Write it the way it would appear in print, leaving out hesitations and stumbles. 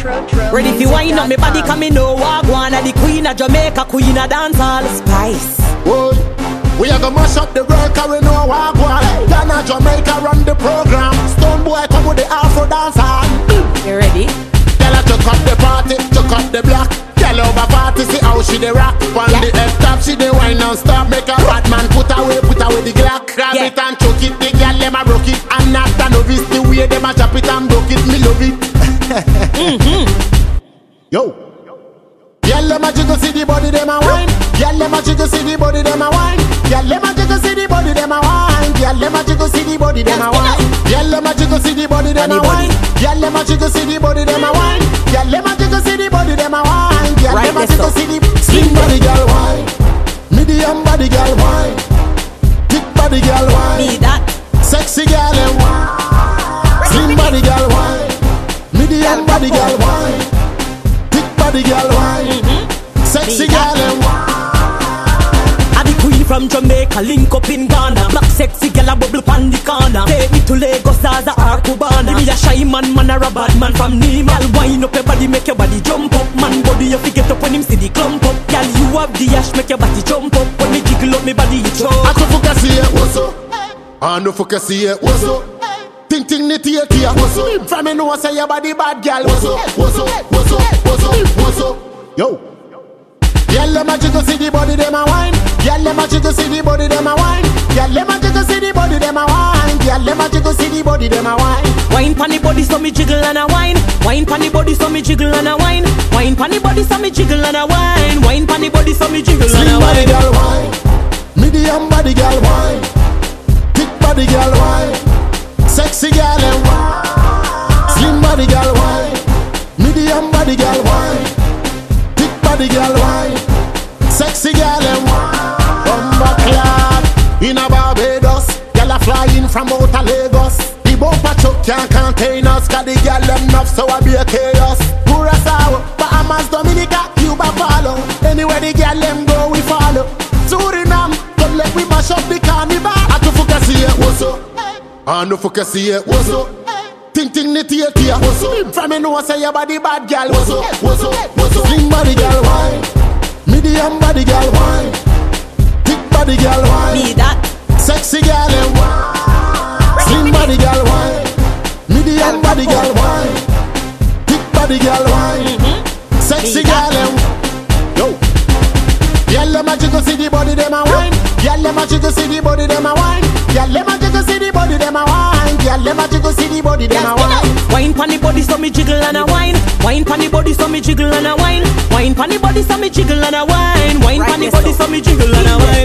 Ready fi wind up me body, come me know what go on. The queen of Jamaica, queen of dancehall. Spice. Whoa. We are gonna mash up the world, cause we know what go on. Ghana, Jamaica run the program. Stone boy come with the Afro dancehall. You ready? Tell her to cut the party, to cut the block. Tell over party, see how she dey rock. On the F top, she dey wine non-stop. Make a bad man put away the Glock. Grab it and choke it, the girl them a broke it. I'm not a novice, the way them a chop it and broke it, me love it. Yo. Girl them a jiggle, see the body them a wine. Girl them a jiggle, see the body them a wine. Girl them a jiggle, see the body them a wine. Girl them a jiggle, see the body them a wine. Girl them a jiggle, see the body them a wine. Girl them a jiggle, see the body them a wine. Girl them a jiggle, see the body them a wine. Girl them a jiggle, see the slim body girl wine. Medium body girl wine. Thick body girl wine. Me that. Sexy girl and wine. Slim body girl wine. Medium body girl wine. Thick body girl wine. Sexy girl and wine. I the queen from Jamaica, link up in Ghana. Black sexy girl a bubble pan the corner. Take me to Lagos as a Cubana. Give me a shy man, man a bad man from Nima. Girl wind up your body, make your body jump up. Man body you fi get up when him see the clump up. Girl you have the ash, make your body jump up. When me jiggle up me body it jump. I can focus here, what's up? I no focus here, what's up? Ting ting nitty here, what's up? From me know say your body bad, girl. What's up? What's up? What's up? What's up? What's up? Yo. Girl, let me jiggle, see the body them a wine. Girl, let me jiggle, see the body them a wine. Girl, let me jiggle, see the body them a wine. Girl, let me jiggle, see the body them a wine. Wine pon the body so me jiggle and a wine. Wine pon the body so me jiggle and a wine. Wine pon the body so me jiggle and a wine. Wine pon the body so me jiggle and a Slim body wine. girl wine. Medium body girl wine. Thick body girl wine. Sexy girl and wine. Slim body girl wine. Medium body girl wine. Thick body girl wine. Sexy girl and wine. Bumba clad in a Barbados. Girl a flying from outer Lagos. The bumper truck can't contain us, cause the girl them enough so I be a chaos. Curaçao, Bahamas, Dominica, Cuba follow. Anywhere the girl them go we follow. Suriname, come let we mash up the carnival. I to focus here, what's up? I no focus here, what's up? Ting ting nitty here, what's up? From me know say your body bad girl, what's up? What's up? What's up? Slim body girl wine. Medium body girl wine. Thick body girl wine. Me that. Sexy girl and wine. Slim body girl wine. Medium body girl wine. Thick body girl wine. Sexy girl and yo. Girl let me jiggle, see the body them a wine. Girl let me jiggle, see the body them a wine. Girl let me jiggle, see the body them a wine. Girl let me jiggle, see the body them a wine. Wine pon the body so me jiggle and a wine. Wine pon the body so me jiggle and a wine. Wine pon the body so me jiggle and a wine. Wine pon the body so me jiggle and a wine.